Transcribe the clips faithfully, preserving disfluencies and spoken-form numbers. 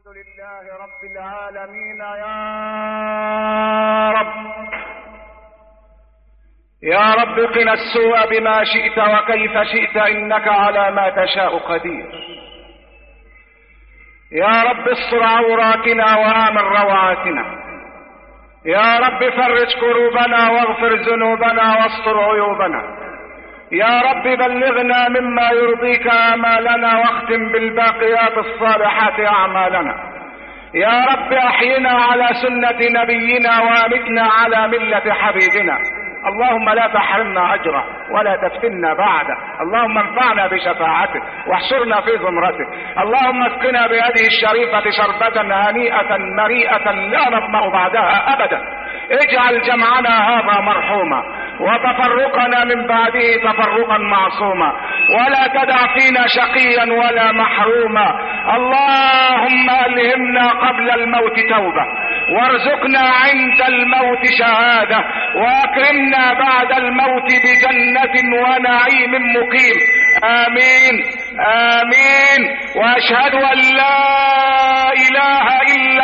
لله رب العالمين. يا رب يا رب قنا السوء بما شئت وكيف شئت، إنك على ما تشاء قدير. يا رب استر عوراتنا وآمن روعاتنا. يا رب فرج كروبنا واغفر ذنوبنا واستر عيوبنا. يا رب بلغنا مما يرضيك آمالنا واختم بالباقيات الصالحات أعمالنا. يا رب أحينا على سنة نبينا وامتنا على ملة حبيبنا. اللهم لا تحرمنا أجره ولا تفتنا بعده. اللهم انفعنا بشفاعته واحشرنا في زمرته. اللهم اسقنا بيده الشريفة شربة هنيئة مريئة لا نظمأ بعدها أبدا. اجعل جمعنا هذا مرحوما وتفرقنا من بعده تفرقا معصوما، ولا تدع فينا شقيا ولا محروما. اللهم ألهمنا قبل الموت توبة، وارزقنا عند الموت شهادة، واكرمنا بعد الموت بجنة ونعيم مقيم. آمين آمين. وأشهد أن لا إله إلا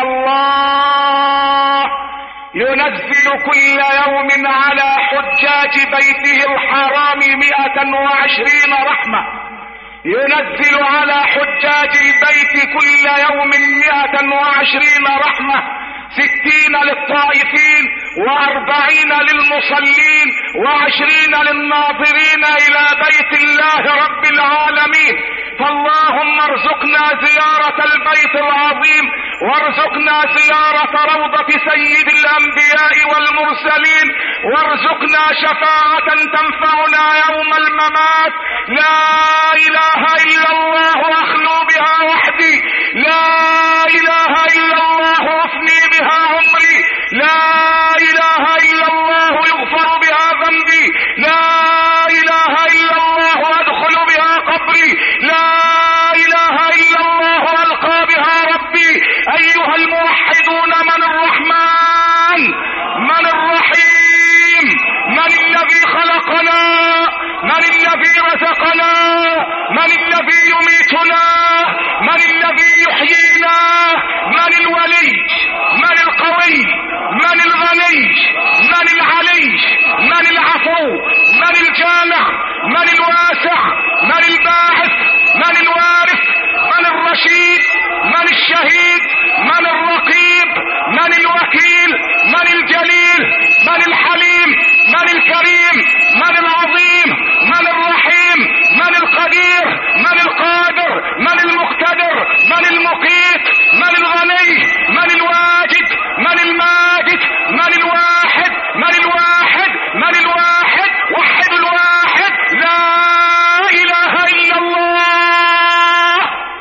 الله ينزل كل يوم على حجاج بيته الحرام مئة وعشرين رحمة. ينزل على حجاج البيت كل يوم مئة وعشرين رحمة، ستين للطائفين وأربعين للمصلين وعشرين للناظرين إلى بيت الله رب العالمين. فاللهم ارزقنا زيارة البيت العظيم، وارزقنا زيارة روضة سيد الأنبياء والمرسلين، وارزقنا شفاعة تنفعنا يوم الممات. لا إله إلا الله أخلو بها وحدي، لا إله إلا الله أفني بها عمري، لا إله إلا الله يغفر بها ذنبي، لا إله إلا الله أدخل بها قبري، لا إله إلا الله ألقى بها ربي. أيها الموحدون، من الرحمن؟ من الرحيم؟ من الذي خلقنا؟ من الذي رزقنا؟ من الذي يميتنا؟ من الذي يحيينا؟ من الولي؟ من القوي؟ من الغني؟ من العلي؟ من العفو؟ من الجامع؟ من الواسع؟ من الباعث؟ من الوارث؟ من الرشيد؟ من الشهيد؟ من الرقيب؟ من الوكيل؟ من الجليل؟ من الحليم؟ من الكريم؟ من العظيم؟ من الرحيم؟ من القدير؟ من القادر؟ من المقتدر؟ من المقيت؟ من الغني؟ من الواجد؟ من الماجد؟ من الواحد؟ من الواحد؟ من الواحد؟ وحد الواحد. لا إله إلا الله.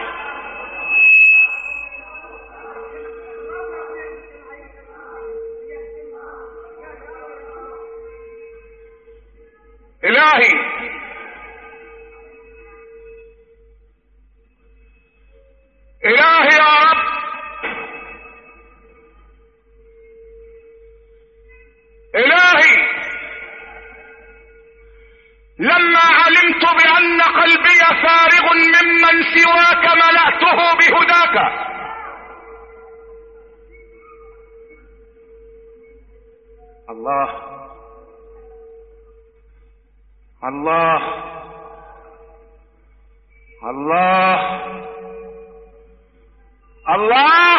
إلهي إلهي يا رب، إلهي لما علمت بأن قلبي فارغ ممن سواك ملأته بهداك. الله الله الله الله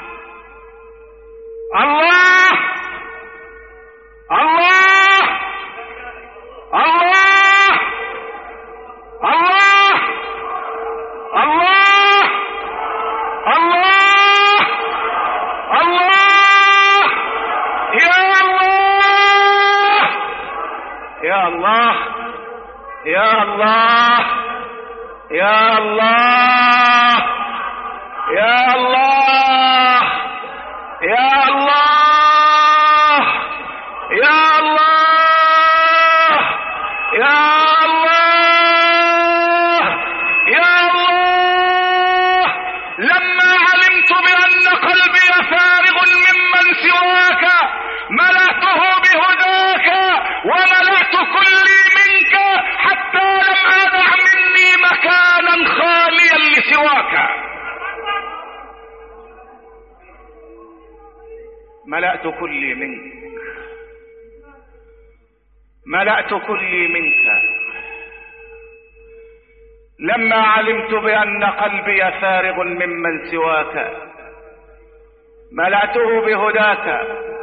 الله الله الله الله الله الله الله. يا الله يا الله يا الله يا الله يا الله يا الله يا الله يا الله يا الله. لما علمت بأن قلبي فارغ ممن سواك ملأته بهداك، وملأت كلي منك حتى لم أدع مني مكانا خاليا لسواك. ملأت كلي منك، ملأت كلي منك، لما علمت بأن قلبي فارغ ممن سواك، ملأته بهداك،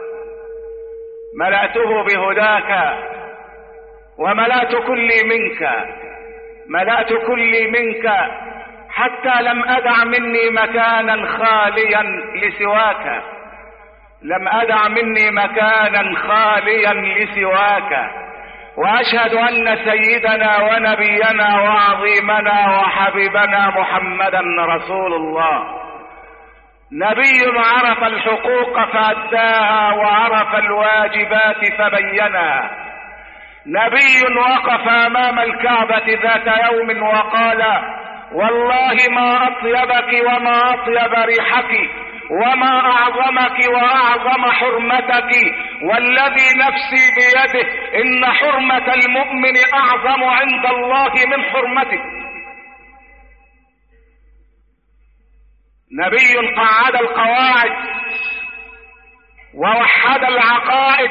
ملأته بهداك، وملأت كلي منك، ملأت كلي منك، حتى لم أدع مني مكانا خاليا لسواك، لم أدع مني مكانا خاليا لسواك. وأشهد أن سيدنا ونبينا وعظيمنا وحبيبنا محمدا رسول الله، نبي عرف الحقوق فأداها وعرف الواجبات فبينها، نبي وقف أمام الكعبة ذات يوم وقال: والله ما أطيبك وما أطيب ريحك وما أعظمك وأعظم حرمتك، والذي نفسي بيده إن حرمة المؤمن أعظم عند الله من حرمته. نبي قعد القواعد ووحد العقائد،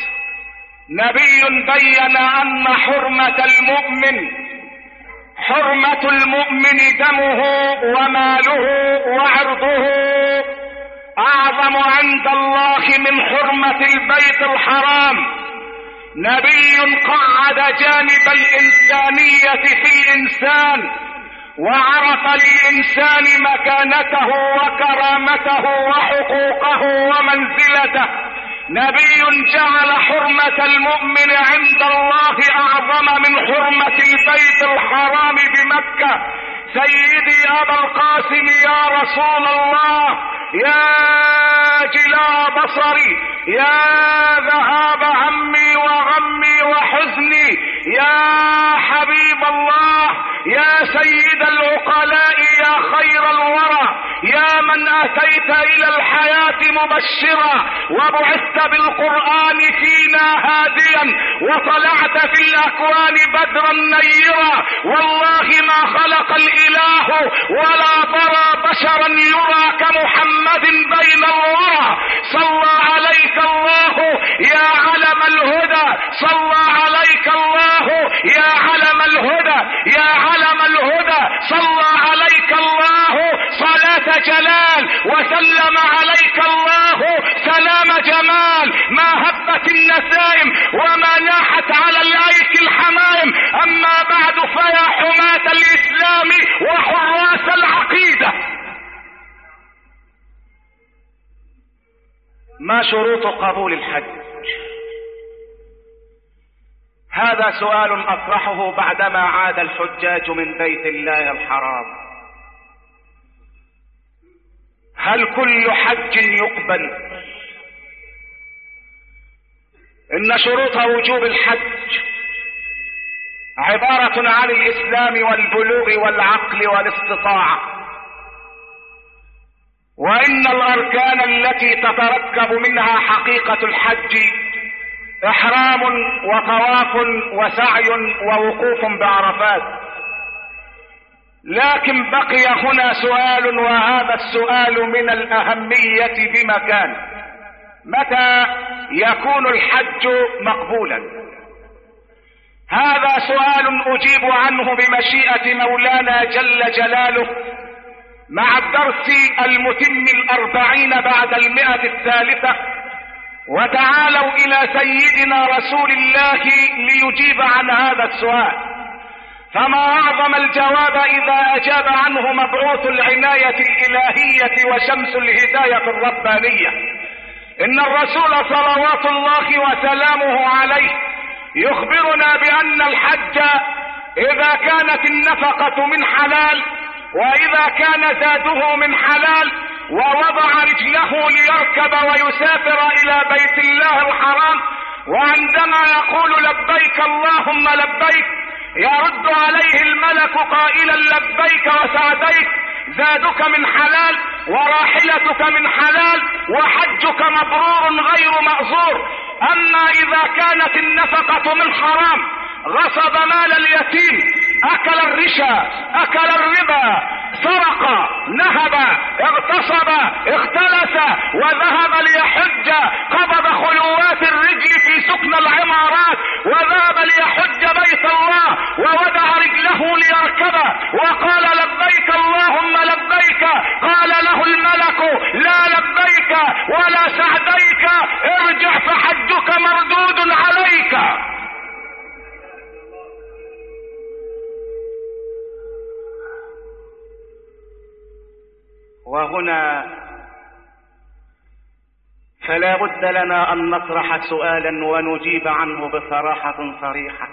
نبي بين أن حرمة المؤمن حرمة المؤمن دمه وماله وعرضه أعظم عند الله من حرمة البيت الحرام. نبي قعد جانب الإنسانية في الإنسان وعرف للإنسان مكانته وكرامته وحقوقه ومنزلته. نبي جعل حرمة المؤمن عند الله أعظم من حرمة البيت الحرام بمكة. سيدي أبا القاسم يا رسول الله، يا جلاء بصري، يا ذهاب همي وغمي وحزني، يا حبيب الله، يا سيد العقلاء، يا خير الورى، يا من أتيت إلى الحياة مبشرا وبعثت بالقرآن فينا هاديا وطلعت في الأكوان بدرا نيرا. والله ما خلق الإله ولا برى بشرا يرى كمحمد بين الورى. صلى عليك الله يا علم الهدى، صلى عليك الله يا علم الهدى، يا علم الهدى، صلى عليك الله صلاة جلال وسلم عليك الله سلام جمال. ما هبت النسائم وما ناحت على الأيك الحمائم. أما بعد فيا حماة الإسلام وحراس العقيدة، ما شروط قبول الحج؟ هذا سؤال أطرحه بعدما عاد الحجاج من بيت الله الحرام. هل كل حج يقبل؟ إن شروط وجوب الحج عبارة عن الإسلام والبلوغ والعقل والاستطاعة، وإن الأركان التي تتركب منها حقيقة الحج إحرام وطواف وسعي ووقوف بعرفات. لكن بقي هنا سؤال، وهذا السؤال من الأهمية بمكان: متى يكون الحج مقبولا؟ هذا سؤال أجيب عنه بمشيئة مولانا جل جلاله مع الدرس المتم الأربعين بعد المئة الثالثة. وتعالوا إلى سيدنا رسول الله ليجيب عن هذا السؤال، فما أعظم الجواب إذا أجاب عنه مبعوث العناية الإلهية وشمس الهداية الربانية. إن الرسول صلوات الله وسلامه عليه يخبرنا بأن الحج إذا كانت النفقة من حلال، وإذا كان زاده من حلال، ووضع رجله ليركب ويسافر إلى بيت الله الحرام، وعندما يقول لبيك اللهم لبيك يرد عليه الملك قائلا لبيك وسعديك، زادك من حلال وراحلتك من حلال وحجك مبرور غير مأزور. أما إذا كانت النفقة من حرام، غصب مال اليتيم، أكل الرشا، أكل الربا، سرق، نهب، اغتصب، اختلس، وذهب ليحج، قبض خلوات الرجل في سكن العمارات، وذهب ليحج بيت الله ووضع رجله ليركبه وقال لبيك اللهم لبيك، قال له الملك لا لبيك ولا سعديك، ارجع فحجك مردود عليك. وهنا فلا بد لنا أن نطرح سؤالا ونجيب عنه بصراحة صريحة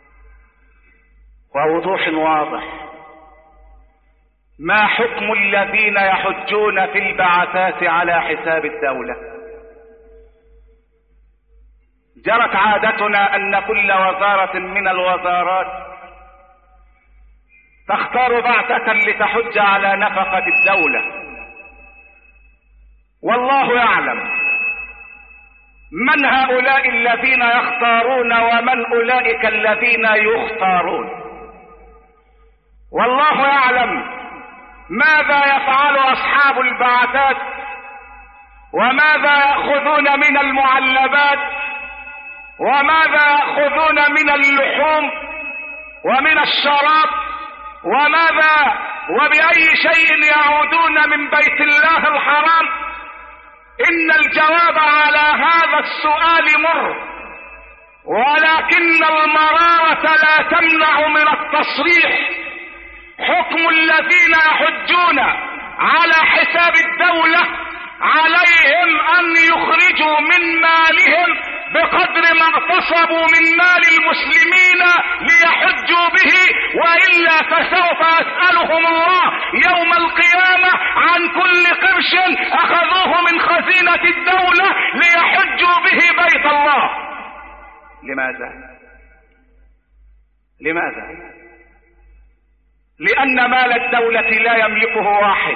ووضوح واضح. ما حكم الذين يحجون في البعثات على حساب الدولة؟ جرت عادتنا أن كل وزارة من الوزارات تختار بعثة لتحج على نفقة الدولة، والله يعلم من هؤلاء الذين يختارون ومن أولئك الذين يختارون، والله يعلم ماذا يفعل أصحاب البعثات وماذا يأخذون من المعلبات وماذا يأخذون من اللحوم ومن الشراب وماذا وبأي شيء يعودون من بيت الله الحرام. إن الجواب على هذا السؤال مر، ولكن المرارة لا تمنع من التصريح. حكم الذين يحجون على حساب الدولة عليهم أن يخرجوا من مالهم بقدر ما اغتصبوا من مال المسلمين ليحجوا به، وإلا فسوف يسألهم الله يوم القيامة عن كل قرش أخذوه من خزينة الدولة ليحجوا به بيت الله. لماذا؟ لماذا؟ لأن مال الدولة لا يملكه واحد،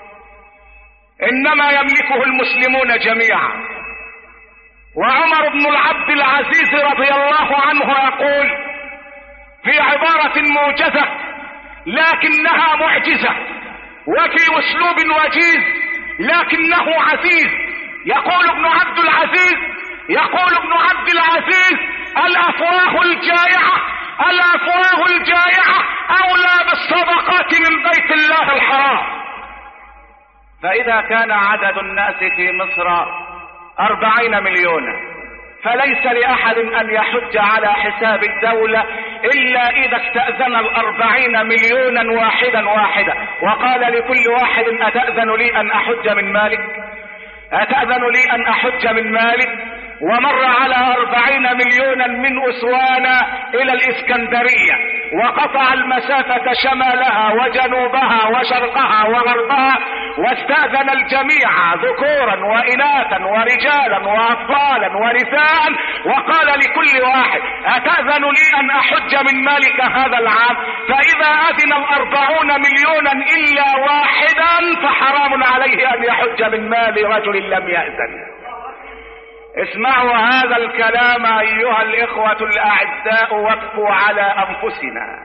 إنما يملكه المسلمون جميعا. وعمر بن العبد العزيز رضي الله عنه يقول في عبارة موجزة لكنها معجزة، وفي أسلوب وجيز لكنه عزيز، يقول ابن عبد العزيز يقول ابن عبد العزيز الأفواه الجائعة الأفواه الجائعة أولى بالصدقات من بيت الله الحرام. فإذا كان عدد الناس في مصر أربعين مليونا، فليس لأحد أن يحج على حساب الدولة إلا إذا استأذن الأربعين مليونا واحدا واحدا وقال لكل واحد أتأذن لي أن أحج من مالك؟ أتأذن لي أن أحج من مالك؟ ومر على أربعين مليونا من أسوان إلى الإسكندرية وقطع المسافة شمالها وجنوبها وشرقها وغربها، واستأذن الجميع ذكورا وإناثا ورجالا وأطفالا ونساء، وقال لكل واحد أتأذن لي أن أحج من مالك هذا العام؟ فإذا أذن الأربعون مليونا إلا واحدا فحرام عليه أن يحج من مال رجل لم يأذن. اسمعوا هذا الكلام أيها الإخوة الأعزاء، وقفوا على أنفسنا.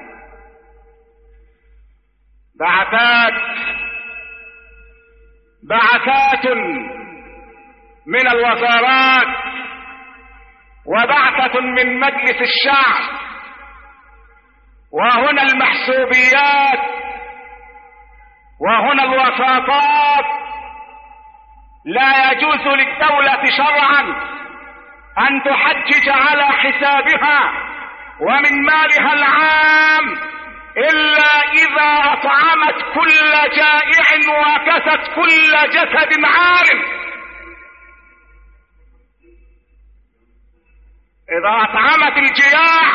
بعثات بعثات من الوزارات وبعثة من مجلس الشعب، وهنا المحسوبيات وهنا الوساطات. لا يجوز للدولة شرعا أن تحجج على حسابها ومن مالها العام إلا إذا أطعمت كل جائع وكست كل جسد عار. إذا أطعمت الجياع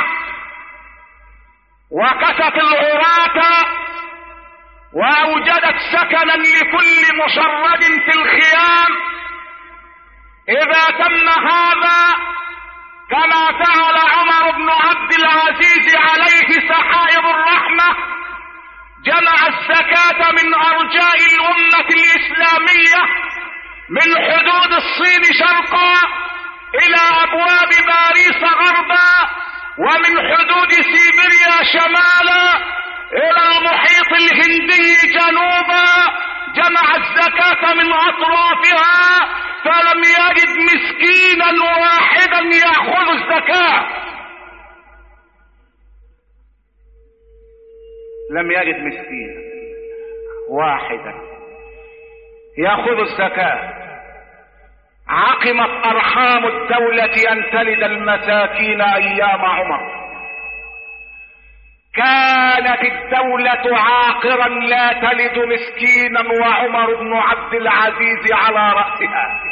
وكست العراة وأوجدت سكنا لكل مشرد في الخيام، إذا تم هذا كما فعل عمر بن عبد العزيز عليه سحائب الرحمة، جمع الزكاة من أرجاء الأمة الإسلامية من حدود الصين شرقا إلى أبواب باريس غربا، ومن حدود سيبيريا شمالا الى محيط الهندي جنوبا، جمع الزكاة من اطرافها، فلم يجد مسكينا واحدا يأخذ الزكاة. لم يجد مسكينا واحدا يأخذ الزكاة. عقمت ارحام الدولة ان تلد المساكين ايام عمر. كانت الدولة عاقرا لا تلد مسكينا وعمر بن عبد العزيز على رأسها.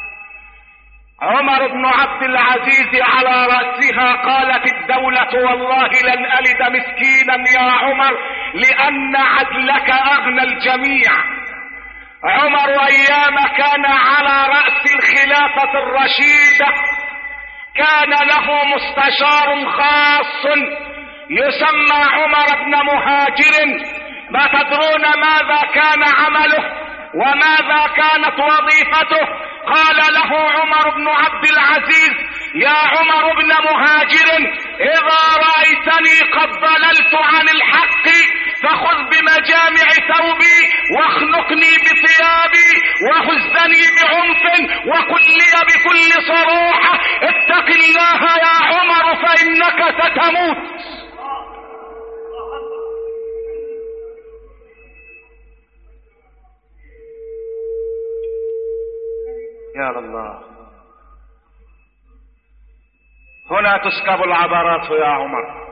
عمر بن عبد العزيز على رأسها. قالت الدولة والله لن ألد مسكينا يا عمر لأن عدلك أغنى الجميع. عمر أيام كان على رأس الخلافة الرشيدة كان له مستشار خاص يسمى عمر بن مهاجر. ما تدرون ماذا كان عمله وماذا كانت وظيفته؟ قال له عمر بن عبد العزيز: يا عمر بن مهاجر، اذا رأيتني قد ضللت عن الحق فخذ بمجامع ثوبي واخنقني بثيابي وهزني بعنف وقل لي بكل صراحة: اتق الله يا عمر فإنك ستموت. يا الله، هنا تسكب العبرات يا عمر.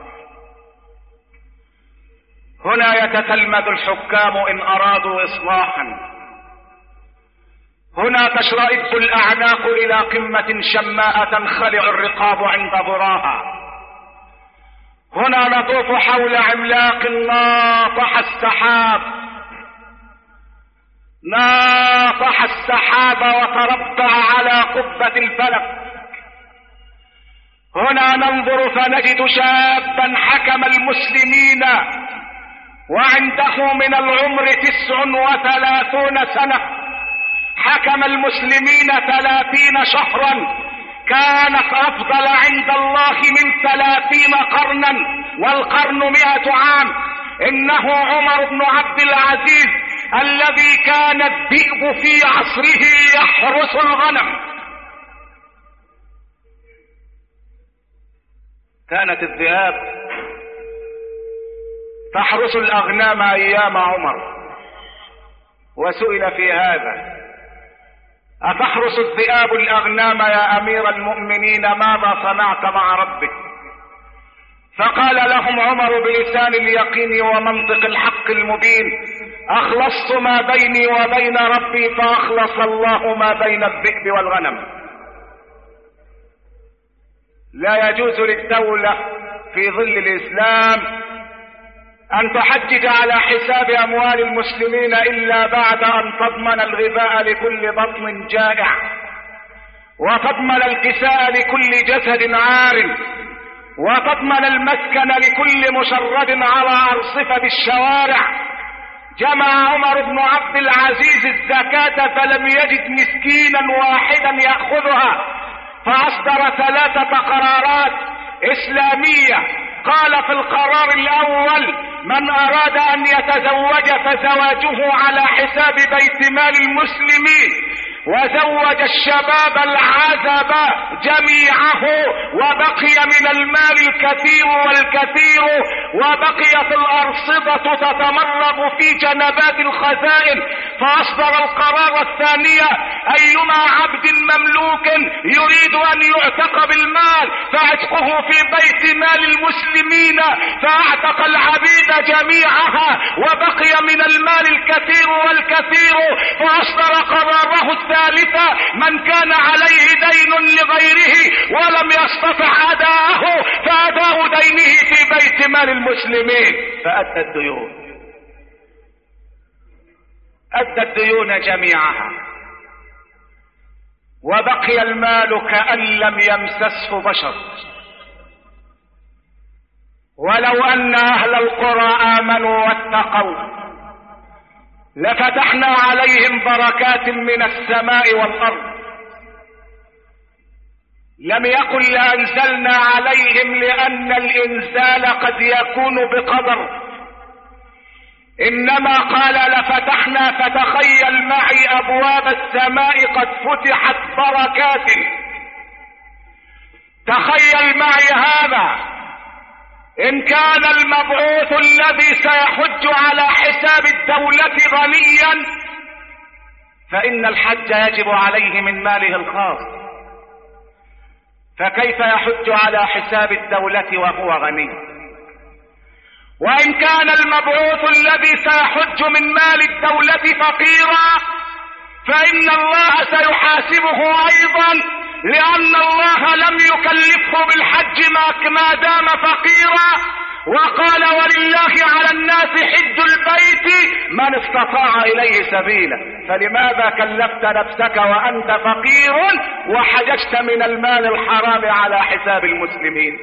هنا يتتلمذ الحكام إن أرادوا إصلاحا. هنا تشرئب الأعناق إلى قمة شماء تنخلع الرقاب عند ذراها. هنا نطوف حول عملاق ناطح السحاب ناطح السحاب وتربع على قبة الفلك. هنا ننظر فنجد شابا حكم المسلمين وعنده من العمر تسع وثلاثون سنة. حكم المسلمين ثلاثين شهرا، كانت أفضل عند الله من ثلاثين قرنا، والقرن مئة عام. إنه عمر بن عبد العزيز الذي كان الذئب في عصره يحرس الغنم. كانت الذئاب تحرس الأغنام أيام عمر. وسئل في هذا: أتحرس الذئاب الأغنام يا أمير المؤمنين؟ ماذا صنعت مع ربك؟ فقال لهم عمر بلسان اليقين ومنطق الحق المبين: أخلصت ما بيني وبين ربي فأخلص الله ما بين الذئب والغنم. لا يجوز للدولة في ظل الإسلام أن تحجج على حساب أموال المسلمين إلا بعد أن تضمن الغذاء لكل بطن جائع، وتضمن الكساء لكل جسد عار، وتضمن المسكن لكل مشرد على أرصفة الشوارع. جمع عمر بن عبد العزيز الزكاة فلم يجد مسكينا واحدا يأخذها، فأصدر ثلاثة قرارات إسلامية. قال في القرار الأول: من أراد أن يتزوج فزواجه على حساب بيت مال المسلمين، وزوج الشباب العزب جميعه، وبقي من المال الكثير والكثير، وبقيت الأرصدة تتمرغ في جنبات الخزائن. فأصدر القرار الثانية: أيما عبد مملوك يريد أن يعتق بالمال فاعتقه في بيت مال المسلمين، فاعتق العبيد جميعها وبقي من المال الكثير والكثير. فأصدر قراره الثالثة: من كان عليه دين لغيره ولم يستطع أداءه فأداء دينه في بيت مال المسلمين. فأدى الديون أدى الديون جميعها، وبقي المال كأن لم يمسسه بشر. ولو أن أهل القرى آمنوا واتقوا لفتحنا عليهم بركات من السماء والأرض. لم يكن لأنزلنا عليهم، لأن الإنزال قد يكون بقدر انما قال لفتحنا فتخيل معي ابواب السماء قد فتحت بركات. تخيل معي هذا، ان كان المبعوث الذي سيحج على حساب الدولة غنيا فان الحج يجب عليه من ماله الخاص، فكيف يحج على حساب الدولة وهو غني؟ وان كان المبعوث الذي سيحج من مال الدولة فقيرا فان الله سيحاسبه ايضا، لان الله لم يكلفه بالحج ما دام فقيرا، وقال ولله على الناس حج البيت من استطاع اليه سبيلا. فلماذا كلفت نفسك وانت فقير وحججت من المال الحرام على حساب المسلمين؟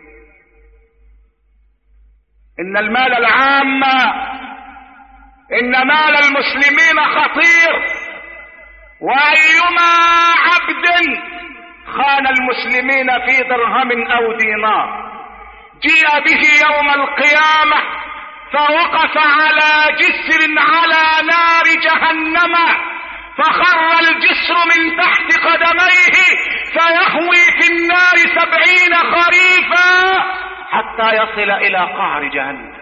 ان المال العام، ان مال المسلمين خطير، وايما عبد خان المسلمين في درهم او دينار جيء به يوم القيامة فوقف على جسر على نار جهنم فخر الجسر من تحت قدميه فيهوي في النار سبعين خريفا حتى يصل الى قعر جهنم.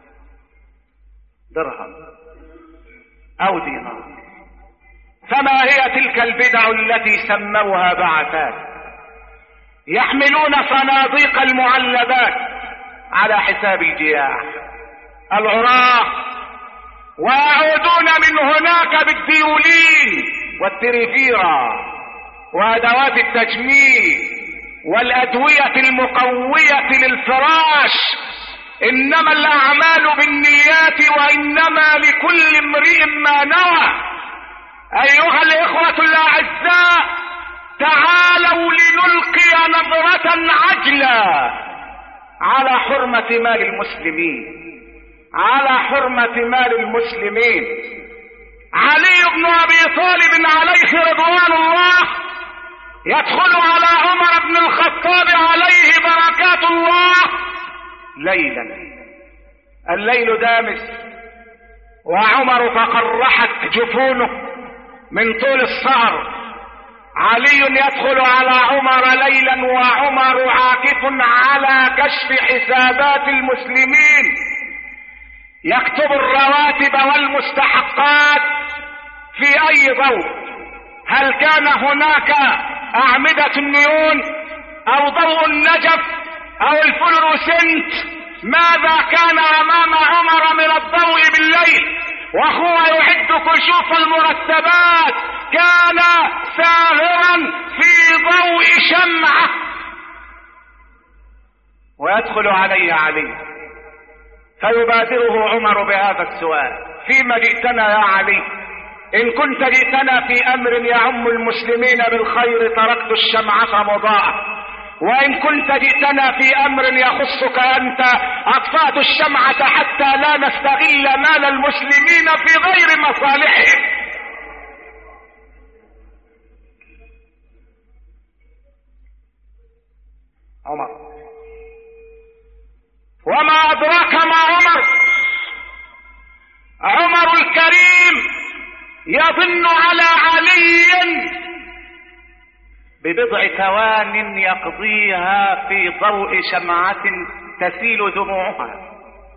درهم او دينار. فما هي تلك البدع التي سموها بعثات؟ يحملون صناديق المعلبات على حساب الجياع العراة، ويعودون من هناك بالديولين والتريفيرا وادوات التجميل والادوية المقوية للفراش. انما الاعمال بالنيات وانما لكل امرئ ما نوى. ايها الاخوة الاعزاء، تعالوا لنلقي نظرة عجلة على حرمة مال المسلمين، على حرمة مال المسلمين. علي بن ابي طالب عليه رضوان الله يدخل على عمر بن الخطاب عليه بركات الله ليلا، الليل دامس وعمر تقرحت جفونه من طول السهر. علي يدخل على عمر ليلا وعمر عاكف على كشف حسابات المسلمين، يكتب الرواتب والمستحقات في اي ضوء. هل كان هناك اعمدة النيون او ضوء النجف او الفلوروسنت؟ ماذا كان امام عمر من الضوء بالليل وهو يعد كشوف المرتبات؟ كان ساهرا في ضوء شمعة. ويدخل علي علي فيبادره عمر بهذا السؤال: فيما جئتنا يا علي؟ ان كنت جئتنا في امر يعم المسلمين بالخير تركت الشمعة مضاءة، وان كنت جئتنا في امر يخصك انت اطفأت الشمعة حتى لا نستغل مال المسلمين في غير مصالحهم. عمر، وما ادراك ما عمر؟ عمر الكريم يظن على علي ببضع ثوان يقضيها في ضوء شمعة تسيل دموعها.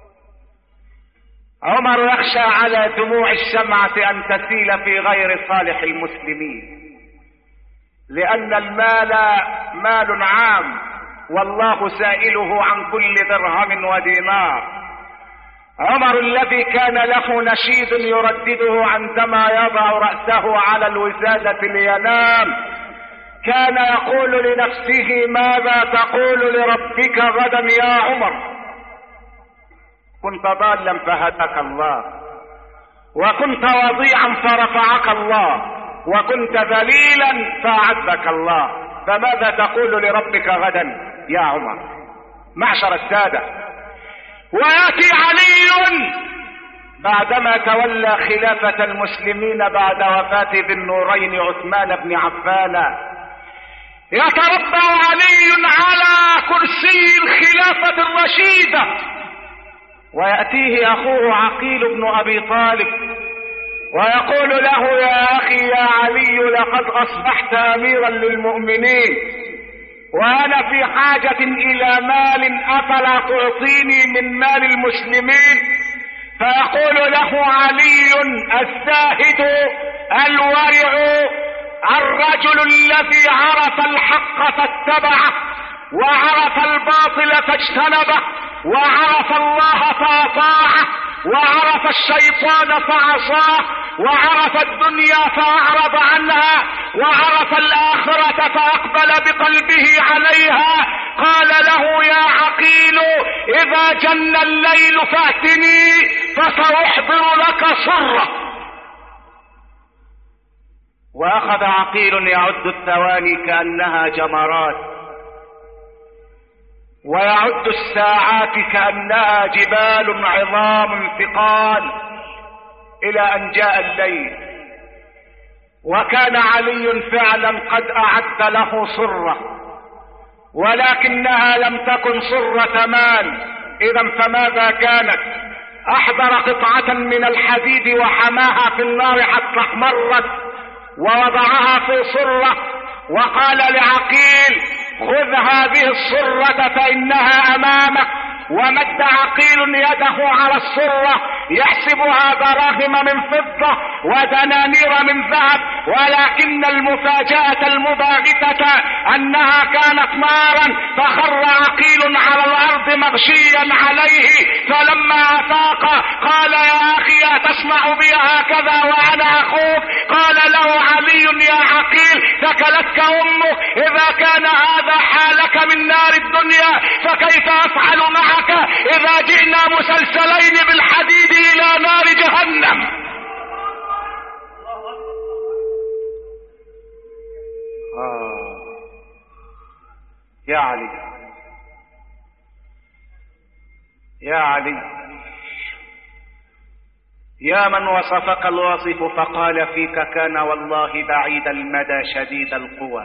عمر يخشى على دموع الشمعة ان تسيل في غير صالح المسلمين، لان المال مال عام والله سائله عن كل درهم ودينار. عمر الذي كان له نشيد يردده عندما يضع رأسه على الوسادة لينام، كان يقول لنفسه: ماذا تقول لربك غدا يا عمر؟ كنت ضالا فهداك الله، وكنت وضيعا فرفعك الله، وكنت ذليلا فأعزك الله، فماذا تقول لربك غدا يا عمر؟ معشر السادة، ويأتي علي بعدما تولى خلافة المسلمين بعد وفاة ذي النورين عثمان بن عفان، يتربع علي على كرسي الخلافة الرشيدة ويأتيه أخوه عقيل بن أبي طالب ويقول له: يا أخي يا علي، لقد أصبحت أميرا للمؤمنين وأنا في حاجة إلى مال، أفلا تعطيني من مال المسلمين؟ فيقول له علي: الزاهد الورع الرجل الذي عرف الحق فاتبعه، وعرف الباطل فاجتنبه، وعرف الله فأطاعه، وعرف الشيطان فعصاه، وعرف الدنيا فأعرض عنها، وعرف الآخرة فأقبل بقلبه عليها. قال له: يا عقيل، إذا جن الليل فأتني فسأحضر لك صرة. وأخذ عقيل يعد الثواني كأنها جمرات، ويعد الساعات كأنها جبال عظام ثقال، إلى أن جاء الليل. وكان علي فعلا قد أعد له صرة، ولكنها لم تكن صرة مال. إذا فماذا كانت؟ أحضر قطعة من الحديد وحماها في النار حتى احمرت، ووضعها في صرة، وقال لعقيل: خذ هذه الصرة فإنها أمامك. ومد عقيل يده على الصرة يحسبها دراهم من فضة ودنانير من ذهب، ولكن المفاجأة المباغتة أنها كانت نارا، فخر عقيل على الأرض مغشيا عليه. فلما أفاق قال: يا أخي أتسمع بي هكذا وأنا أخوك؟ قال له علي: يا عقيل، ثكلتك أمك، إذا كان هذا حالك من نار الدنيا فكيف أفعل معك إذا جئنا مسلسلين بالحديد إلى نار جهنم؟ آه يا علي، يا علي، يا من وصفك الواصف فقال فيك: كان والله بعيد المدى شديد القوى،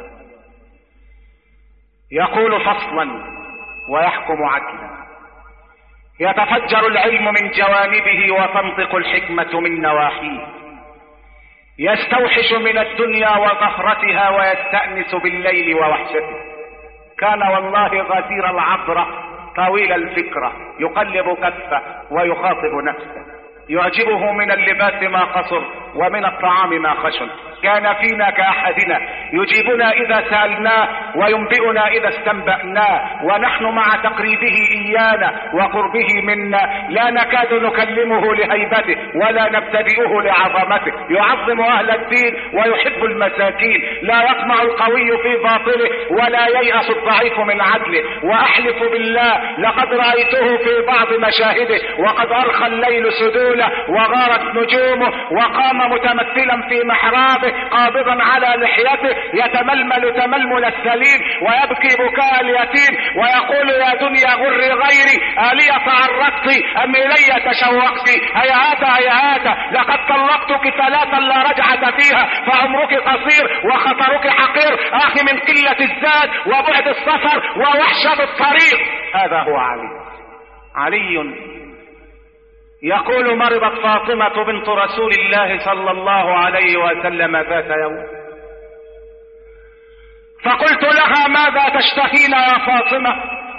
يقول فصلا ويحكم عدلا، يتفجر العلم من جوانبه وتنطق الحكمة من نواحيه، يستوحش من الدنيا وزهرتها ويستأنس بالليل ووحشته. كان والله غزير العبرة طويل الفكرة، يقلب كفه ويخاطب نفسه، يعجبه من اللباس ما قصر ومن الطعام ما خشن. كان فينا كأحدنا، يجيبنا إذا سألناه وينبئنا إذا استنبأناه، ونحن مع تقريبه إيانا وقربه منا لا نكاد نكلمه لهيبته ولا نبتدئه لعظمته. يعظم أهل الدين ويحب المساكين، لا يطمع القوي في باطله ولا ييأس الضعيف من عدله. وأحلف بالله لقد رأيته في بعض مشاهده وقد أرخى الليل سدوله وغارت نجومه، وقام متمثلا في محرابه قابضا على لحيته يتململ تململ السليم ويبكي بكاء اليتيم ويقول: يا دنيا غري غيري، ألي تعرضت أم إلي تشوقت؟ هيهات هيهات، لقد طلقتك ثلاثا لا رجعة فيها، فعمرك قصير وخطرك حقير، أخي من قلة الزاد وبعد السفر ووحشة الطريق. هذا هو علي. علي يقول: مرضت فاطمة بنت رسول الله صلى الله عليه وسلم ذات يوم، فقلت لها: ماذا تشتهين يا فاطمة؟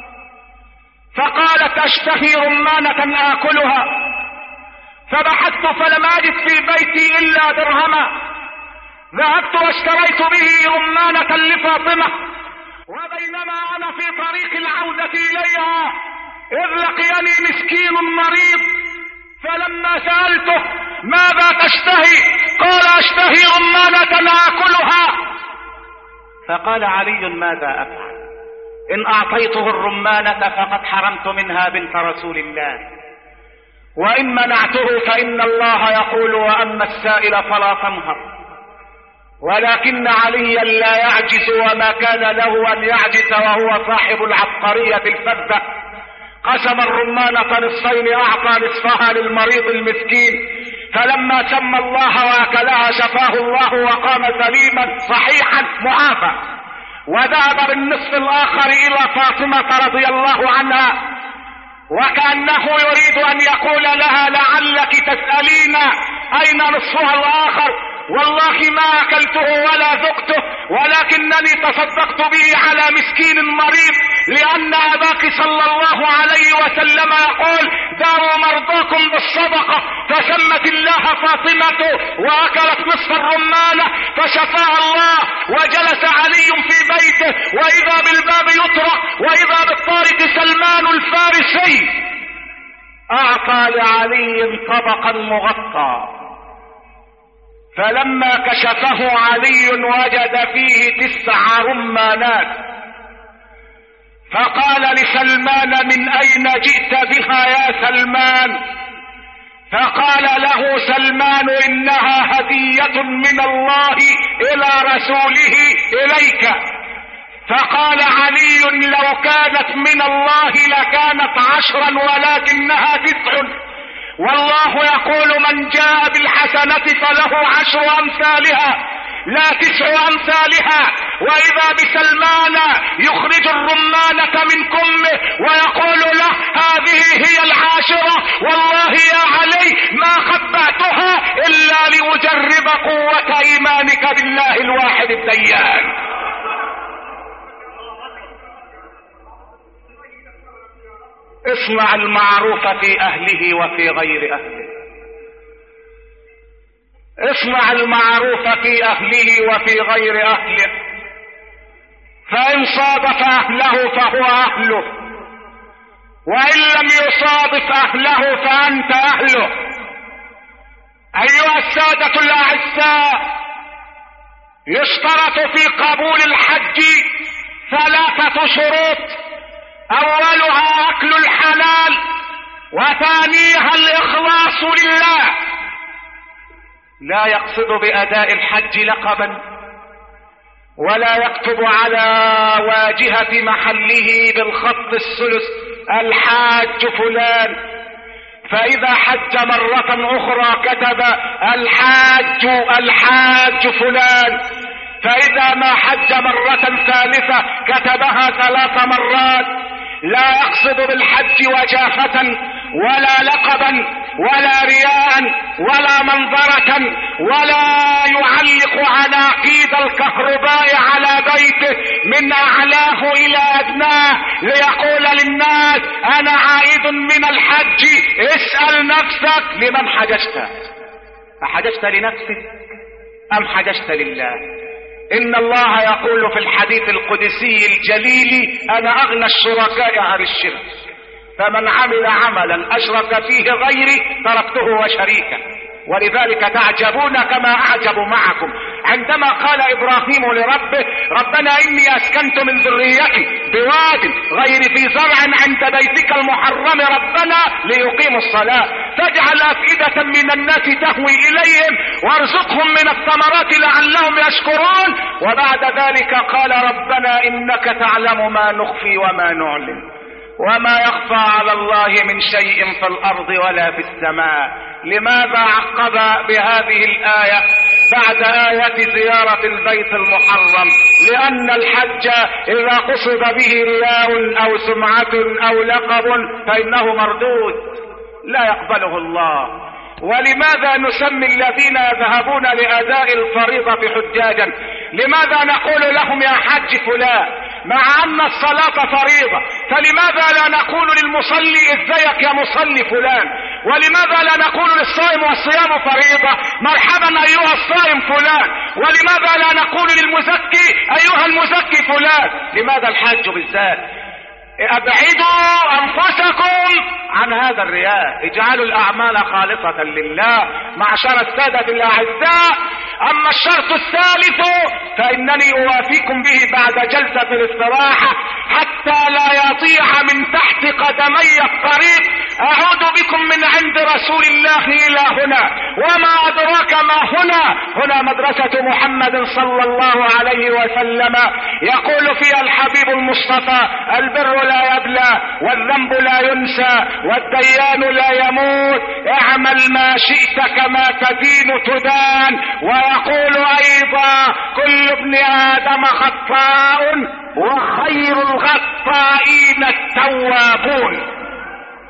فقالت: أشتهي رمانة آكلها. فبحثت فلم أجد في بيتي إلا درهما، ذهبت واشتريت به رمانة لفاطمة، وبينما أنا في طريق العودة إليها إذ لقيني مسكين مريض، فلما سألته: ماذا تشتهي؟ قال: أشتهي رمانة آكلها. فقال علي: ماذا أفعل؟ إن أعطيته الرمانة فقد حرمت منها بنت رسول الله، وإن منعته فإن الله يقول: وأما السائل فلا تنهر. ولكن عليا لا يعجز، وما كان له أن يعجز وهو صاحب العبقرية الفذة. قسم الرمانة نصفين، أعطى نصفها للمريض المسكين، فلما سمى الله وأكلها شفاه الله وقام سليما صحيحا معافى. وذهب بالنصف الآخر إلى فاطمة رضي الله عنها وكأنه يريد ان يقول لها لعلك تسألين اين نصفها الاخر، والله ما اكلته ولا ذقته، ولكنني تصدقت به على مسكين مريض، لان اباك صلى الله عليه وسلم يقول داروا مرضاكم بالصدقة، فسمت الله فاطمة واكلت نصف الرمانة فشفاها الله، وجلس علي في بيته واذا بالباب يطرق واذا بالطارق سلمان الفارسي اعطى لعلي طبقا مغطى، فلما كشفه علي وجد فيه تسع رمانات، فقال لسلمان من اين جئت بها يا سلمان؟ فقال له سلمان انها هدية من الله الى رسوله اليك. فقال علي لو كانت من الله لكانت عشرا ولكنها تسع، والله يقول من جاء بالحسنة فله عشر امثالها لا تسع امثالها. واذا بسلمان يخرج الرمانة من كمه ويقول له هذه هي العاشرة، والله يا علي ما خبأتها الا لأجرب قوة ايمانك بالله الواحد الديان. اصنع المعروف في اهله وفي غير اهله، اصنع المعروف في اهله وفي غير اهله، فان صادف اهله فهو اهله، وان لم يصادف اهله فانت اهله. ايها السادة الاعزاء، يشترط في قبول الحج ثلاثة شروط، اولها اكل الحلال، وثانيها الاخلاص لله. لا يقصد باداء الحج لقبا، ولا يكتب على واجهة محله بالخط الثلث الحاج فلان، فاذا حج مرة اخرى كتب الحاج الحاج فلان، فاذا ما حج مرة ثالثة كتبها ثلاث مرات. لا يقصد بالحج وجافة ولا لقبا ولا رياء ولا منظرة، ولا يعلق عناقيد الكهرباء على بيته من اعلاه الى ادناه ليقول للناس انا عائد من الحج. اسأل نفسك لمن حججت؟ احججت لنفسك ام حججت لله؟ ان الله يقول في الحديث القدسي الجليل انا اغنى الشركاء عن الشرك، فمن عمل عملا اشرك فيه غيري تركته وشريكه. ولذلك تعجبون كما اعجب معكم عندما قال ابراهيم لربه ربنا اني اسكنت من ذريتي بواد غير ذي زرع عند بيتك المحرم ربنا ليقيموا الصلاة فاجعل افئدة من الناس تهوي اليهم وارزقهم من الثمرات لعلهم يشكرون. وبعد ذلك قال ربنا انك تعلم ما نخفي وما نعلن وما يخفى على الله من شيء في الارض ولا في السماء. لماذا عقب بهذه الآية بعد آية زيارة البيت المحرم؟ لأن الحج إذا قصد به رياء أو سمعة أو لقب فإنه مردود لا يقبله الله. ولماذا نسمي الذين يذهبون لأداء الفريضة حجاجا؟ لماذا نقول لهم يا حج فلان مع أن الصلاة فريضة؟ فلماذا لا نقول للمصلي ازيك يا مصلي فلان؟ ولماذا لا نقول للصائم والصيام فريضة مرحبا أيها الصائم فلان؟ ولماذا لا نقول للمزكي أيها المزكي فلان؟ لماذا الحج بالذات؟ ابعدوا انفسكم عن هذا الرياء، اجعلوا الاعمال خالصة لله معشر السادة الاعزاء. اما الشرط الثالث فانني اوافيكم به بعد جلسة الاستراحة حتى لا يضيع من تحت قدمي الطريق. اعود بكم من عند رسول الله الى هنا، وما ادراك ما هنا؟ هنا مدرسة محمد صلى الله عليه وسلم يقول فيها الحبيب المصطفى البر لا يبلى والذنب لا ينسى والديان لا يموت، اعمل ما شئت كما تدين تدان. ويقول ايضا كل ابن ادم خطاء وخير الخطائين التوابون.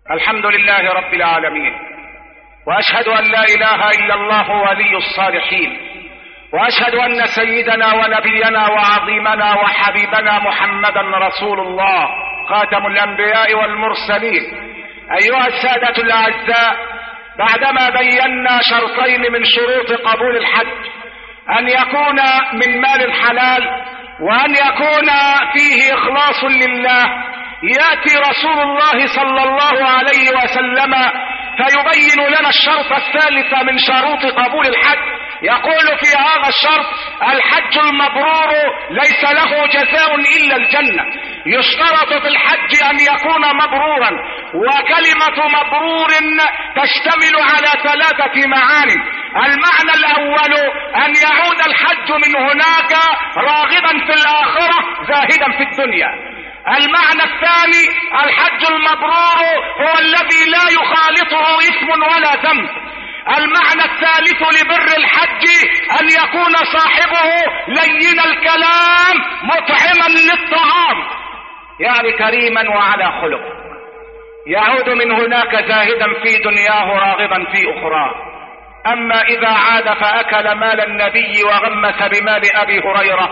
الحمد لله رب العالمين، وأشهد أن لا إله إلا الله ولي الصالحين، وأشهد أن سيدنا ونبينا وعظيمنا وحبيبنا محمدا رسول الله خاتم الأنبياء والمرسلين. أيها السادة الأعزاء، بعدما بينا شرطين من شروط قبول الحج، أن يكون من مال حلال وأن يكون فيه إخلاص لله، يأتي رسول الله صلى الله عليه وسلم فيبين لنا الشرط الثالث من شروط قبول الحج. يقول في هذا الشرط: الحج المبرور ليس له جزاء إلا الجنة. يشترط في الحج أن يكون مبرورا، وكلمة مبرور تشتمل على ثلاثة معاني. المعنى الأول أن يعود الحج من هناك راغبا في الآخرة زاهدا في الدنيا. المعنى الثاني: الحج المبرور هو الذي لا يخالطه إثم ولا ذنب. المعنى الثالث لبر الحج أن يكون صاحبه لين الكلام مطعما للطعام، يعني كريما وعلى خلق. يعود من هناك زاهدا في دنياه راغبا في أخراه. أما إذا عاد فأكل مال النبي وغمس بمال أبي هريرة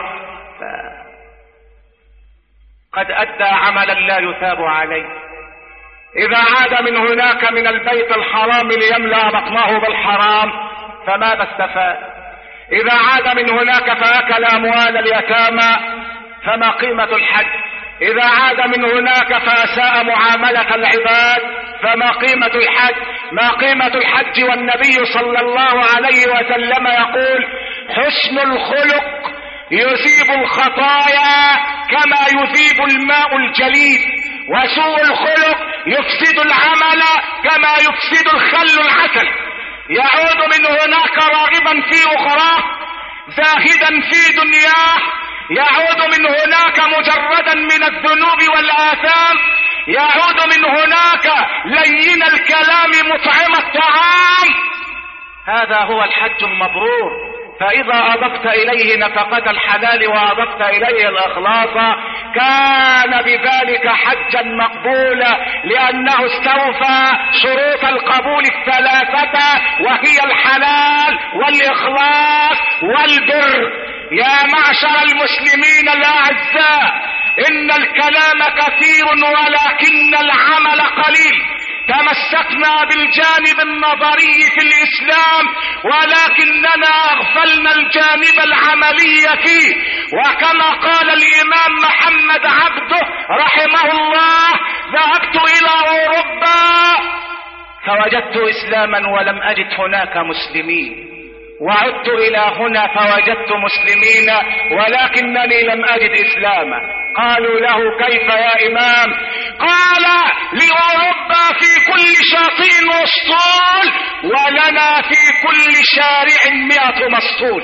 قد أدى عملا لا يثاب عليه. إذا عاد من هناك من البيت الحرام ليملأ بطنه بالحرام فماذا استفاد؟ إذا عاد من هناك فأكل أموال اليتامى فما قيمة الحج؟ إذا عاد من هناك فأساء معاملة العباد فما قيمة الحج؟ ما قيمة الحج والنبي صلى الله عليه وسلم يقول: حسن الخلق يذيب الخطايا كما يذيب الماء الجليد، وسوء الخلق يفسد العمل كما يفسد الخل العسل. يعود من هناك راغبا في أخراه زاهدا في دنياه، يعود من هناك مجردا من الذنوب والآثام، يعود من هناك لين الكلام مطعم الطعام. هذا هو الحج المبرور. فإذا أضفت إليه نفقة الحلال وأضفت إليه الإخلاص كان بذلك حجا مقبولا، لأنه استوفى شروط القبول الثلاثة، وهي الحلال والإخلاص والبر. يا معشر المسلمين الأعزاء، إن الكلام كثير ولكن العمل قليل. تمسكنا بالجانب النظري في الإسلام ولكننا أغفلنا الجانب العملي فيه. وكما قال الإمام محمد عبده رحمه الله: ذهبت إلى أوروبا فوجدت إسلاما ولم أجد هناك مسلمين، وعدت إلى هنا فوجدت مسلمين ولكنني لم أجد إسلاما. قالوا له: كيف يا إمام؟ قال: لأوروبا في كل شاطئ مسطول، ولنا في كل شارع مئة مسطول.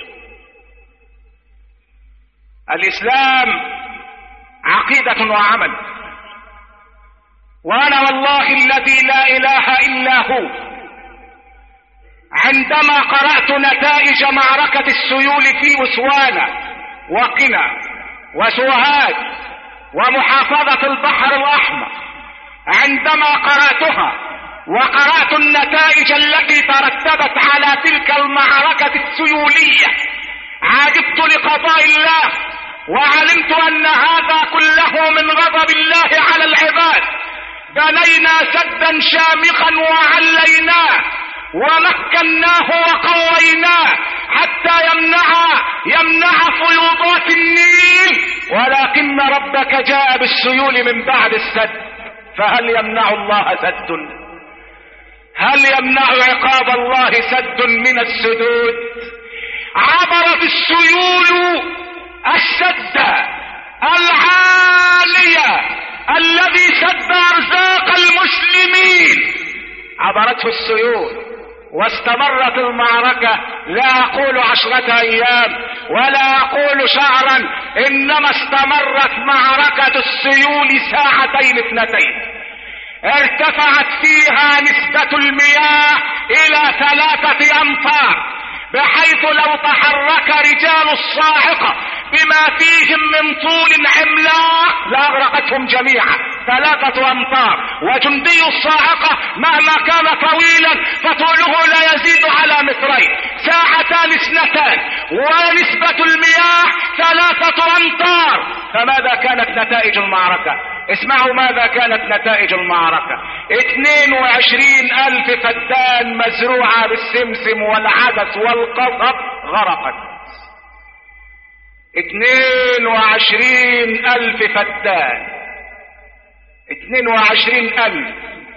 الإسلام عقيدة وعمل، وأنا والله الذي لا إله إلا هو عندما قرأت نتائج معركة السيول في أسوان وقنا وسوهاج ومحافظة البحر الأحمر، عندما قرأتها وقرأت النتائج التي ترتبت على تلك المعركة السيولية، عجبت لقضاء الله، وعلمت أن هذا كله من غضب الله على العباد. بنينا سدا شامخا وعليناه ومكناه وقويناه حتى يمنع يمنع فيوضات النيل، ولكن ربك جاء بالسيول من بعد السد. فهل يمنع الله سد؟ هل يمنع عقاب الله سد من السدود؟ عبرت السيول السد العالية الذي سد أرزاق المسلمين، عبرته السيول واستمرت المعركة. لا أقول عشرة أيام ولا أقول شهرا، إنما استمرت معركة السيول ساعتين اثنتين. ارتفعت فيها نسبة المياه إلى ثلاثة أمتار، بحيث لو تحرك رجال الصاعقة بما فيهم من طول عملاق لأغرقتهم جميعا. ثلاثة أمتار، وجندي الصاعقة مهما كان طويلا فطوله لا يزيد على مترين، ساعتان اثنتان، ونسبة المياه ثلاثة أمتار. فماذا كانت نتائج المعركة؟ اسمعوا ماذا كانت نتائج المعركة. اثنين وعشرين ألف فدان مزروعة بالسمسم والعدس والقصب غرقت. اثنين وعشرين ألف فدان، اثنين وعشرين ألف.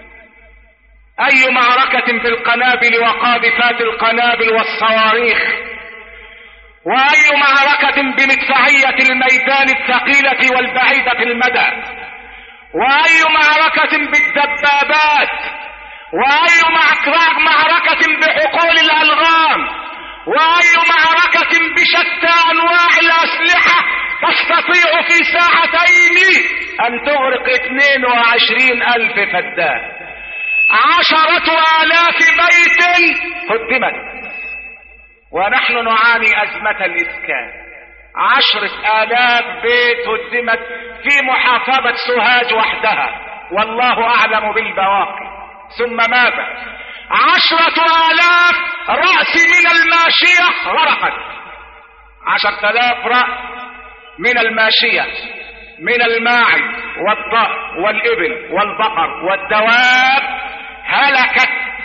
أي معركة بالقنابل وقاذفات القنابل والصواريخ، وأي معركة بمدفعية الميدان الثقيلة والبعيدة المدى، وأي معركة بالدبابات، وأي معركة بحقول الألغام، وأي معركة بشتى أنواع الأسلحة تستطيع في ساعتين أن تغرق اثنين وعشرين ألف فدان. عشرة آلاف بيت هدمت، ونحن نعاني أزمة الإسكان. عشرة آلاف بيت هدمت في محافظة سوهاج وحدها، والله أعلم بالبواقي. ثم ماذا؟ عشرة آلاف رأس من الماشية غرقت. عشرة آلاف رأس من الماشية، من الماعز والضأن والإبل والبقر والدواب هلكت،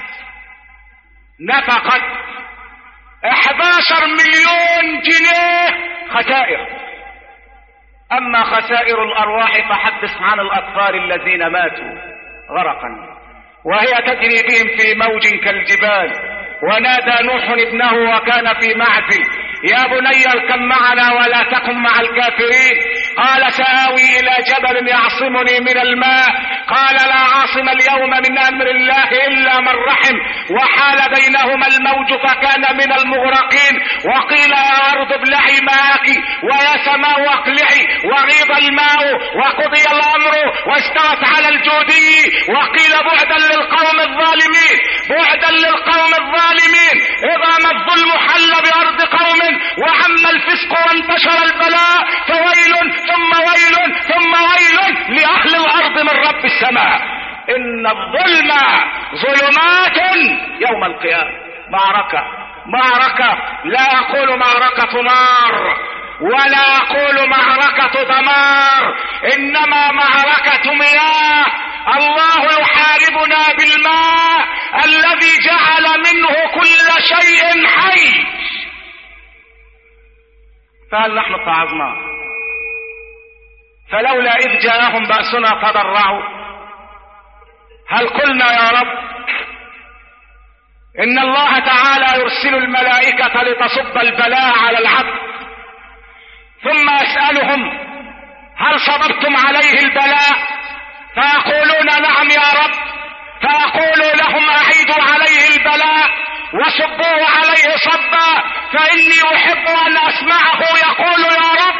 نفقت احد عشر مليون جنيه خسائر. اما خسائر الارواح فحدث عن الاطفال الذين ماتوا غرقا وهي تجري بهم في موج كالجبال. ونادى نوح ابنه وكان في معزل: يا بني اركب معنا ولا تكن مع الكافرين. قال: سآوي إلى جبل يعصمني من الماء. قال: لا عاصم اليوم من أمر الله إلا من رحم. وحال بينهما الموج فكان من المغرقين. وقيل: يا أرض ابلعي ماءك ويا سماء اقلعي. وغيض الماء وقضي الأمر واستوت على الجودي. وقيل: بعدا للقوم الظالمين، بعدا للقوم الظالمين. إذا ما الظلم حل بأرض قوم وعم الفسق وانتشر البلاء فويل ثم ويل ثم ويل لأهل الأرض من رب السماء. إن الظلم ظلمات يوم القيامة. معركة معركة لا أقول معركة نار ولا أقول معركة دمار، إنما معركة مياه. الله يحاربنا بالماء الذي جعل منه كل شيء حي. فهل نحن اتعظنا؟ فلولا إذ جاءهم بأسنا تضرعوا. هل قلنا يا رب إن الله تعالى يرسل الملائكة لتصب البلاء على العبد، ثم يسألهم: هل صبرتم عليه البلاء؟ فيقولون: نعم يا رب. فيقول لهم: أعيدوا عليه البلاء وصبوه عليه صبا، فإني أحب أن أسمعه يقول يا رب.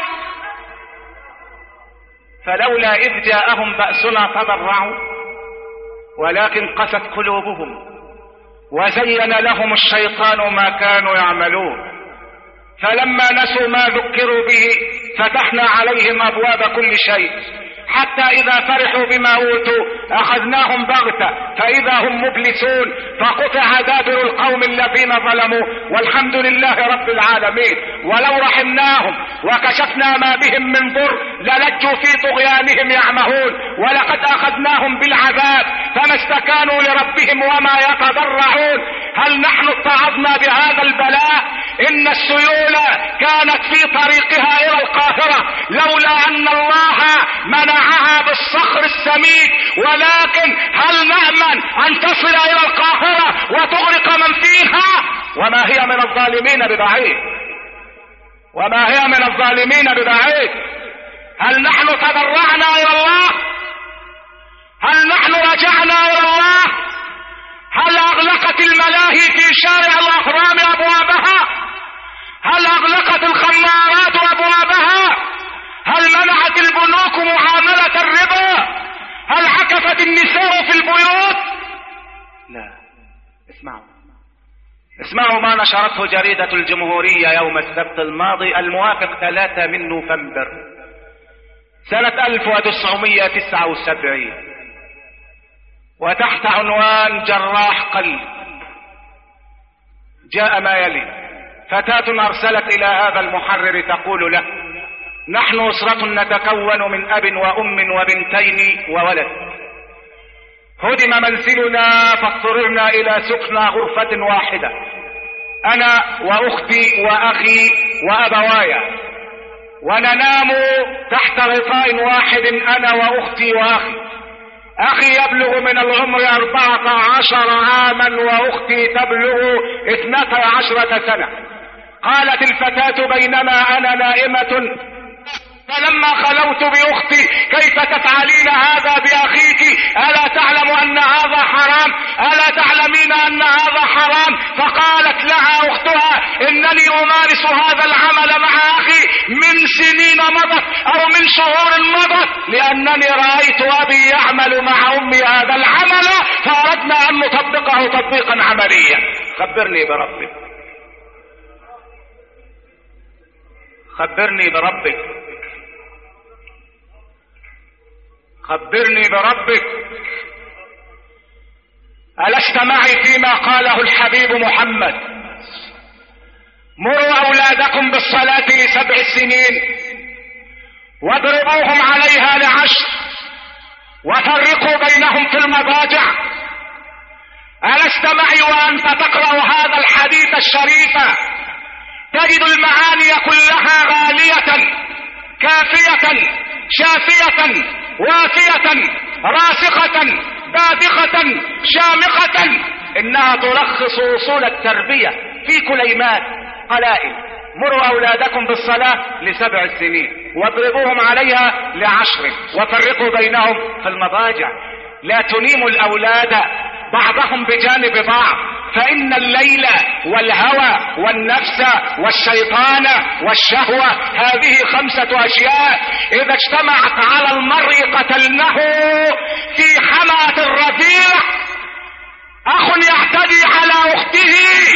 فلولا إذ جاءهم بأسنا تضرعوا، ولكن قست قلوبهم وزين لهم الشيطان ما كانوا يعملون. فلما نسوا ما ذكروا به فتحنا عليهم أبواب كل شيء، حتى إذا فرحوا بما أوتوا أخذناهم بغتة فإذا هم مبلسون. فقطع دابر القوم الذين ظلموا والحمد لله رب العالمين. ولو رحمناهم وكشفنا ما بهم من ضر للجوا في طغيانهم يعمهون. ولقد أخذناهم بالعذاب فما استكانوا لربهم وما يتضرعون. هل نحن اتعظنا بهذا البلاء؟ إن السيولة كانت في طريقها إلى القاهرة لولا أن الله منعها بالصخر السميك. ولكن هل نأمن أن تصل إلى القاهرة وتغرق من فيها؟ وما هي من الظالمين ببعيد، وما هي من الظالمين ببعيد. هل نحن تضرعنا إلى الله؟ هل نحن رجعنا إلى الله؟ هل أغلقت الملاهي في شارع الأهرام أبوابها؟ هل أغلقت الخمارات أبوابها؟ هل منعت البنوك معاملة الربا؟ هل عكفت النساء في البيوت؟ لا. اسمعوا اسمعوا ما نشرته جريدة الجمهورية يوم السبت الماضي الموافق ثلاثة من نوفمبر. سنة ألف وتسعمائة وتسعة وسبعين، وتحت عنوان جراح قلب جاء ما يلي: فتاة أرسلت إلى هذا المحرر تقول له: نحن أسرة نتكون من أب وأم وبنتين وولد، هدم منزلنا فاضطررنا إلى سكنى غرفة واحدة، أنا وأختي وأخي وأبوايا، وننام تحت غطاء واحد أنا وأختي وأخي. أخي يبلغ من العمر أربعة عشر عاما وأختي تبلغ اثنتا عشرة سنة. قالت الفتاة: بينما أنا نائمة فلما خلوت بأختي: كيف تفعلين هذا بأخيك؟ ألا تعلم أن هذا حرام؟ ألا تعلمين أن هذا حرام؟ فقالت لها أختها: إنني أمارس هذا العمل مع أخي من سنين مضت أو من شهور مضت، لأنني رأيت أبي يعمل مع أمي هذا العمل فأردنا أن نطبقه تطبيقا عمليا. خبرني بربك، خبرني بربك، خبرني بربك. ألست معي فيما قاله الحبيب محمد: مروا أولادكم بالصلاة لسبع سنين واضربوهم عليها لعشر وفرقوا بينهم في المضاجع؟ ألست معي وأنت تقرأ هذا الحديث الشريف تجد المعاني كلها غالية كافية شافية وافية راسخة بادخة شامخة، إنها تلخص أصول التربية في كلمات قلائل: مروا أولادكم بالصلاة لسبع سنين واضربوهم عليها لعشر وفرقوا بينهم في المضاجع. لا تنيموا الأولاد بعضهم بجانب بعض، فإن الليل والهوى والنفس والشيطان والشهوة هذه خمسة أشياء إذا اجتمعت على المرء قتلنه في حماة الرفيع. أخ يعتدي على أخته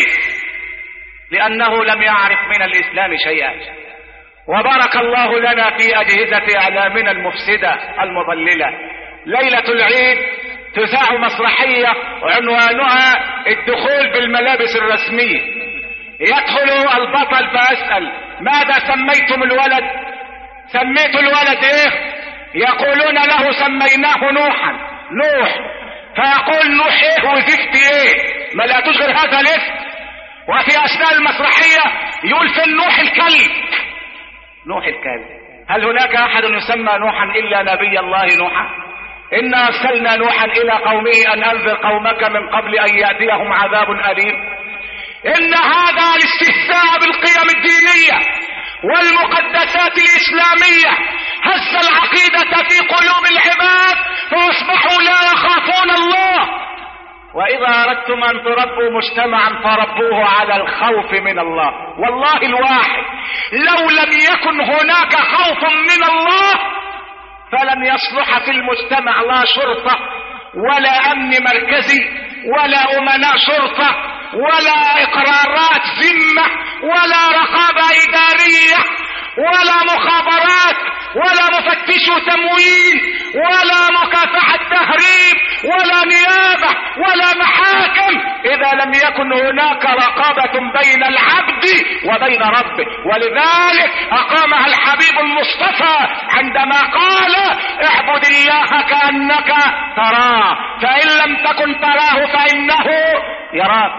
لأنه لم يعرف من الإسلام شيئا. وبارك الله لنا في أجهزة إعلامنا المفسدة المضللة. ليلة العيد تذاع مسرحية عنوانها الدخول بالملابس الرسمية. يدخل البطل فأسأل: ماذا سميتم الولد؟ سميت الولد ايه؟ يقولون له: سميناه نوحا. نوح. فيقول: نوح ايه وزفت ايه؟ ما لا تشغل هذا الاسم. وفي اثناء المسرحية يقول: في النوح الكلب. نوح الكلب. هل هناك احد يسمى نوحا الا نبي الله نوحا؟ إنا أرسلنا نوحا إلى قومه أن أنذر قومك من قبل أن يأتيهم عذاب أليم. إن هذا الاستهزاء بالقيم الدينية والمقدسات الإسلامية هز العقيدة في قلوب العباد فأصبحوا لا يخافون الله. وإذا أردتم أن تربوا مجتمعا فربوه على الخوف من الله. والله الواحد لو لم يكن هناك خوف من الله فلن يصلح في المجتمع لا شرطة ولا أمن مركزي ولا أمناء شرطة ولا إقرارات ذمة ولا رقابة إدارية ولا مخابرات ولا مفتش تموين ولا مكافحة تهريب ولا نيابة ولا محاكم إذا لم يكن هناك رقابة بين العبد وبين ربه. ولذلك أقامها الحبيب المصطفى عندما قال: اعبد الله كأنك تراه فإن لم تكن تراه فإنه يراك.